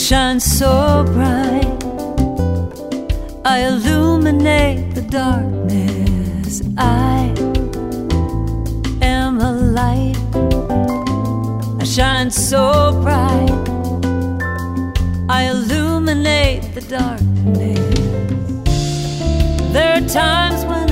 shine so bright, I illuminate the darkness. I am a light. I shine so bright, I illuminate the darkness. There are times when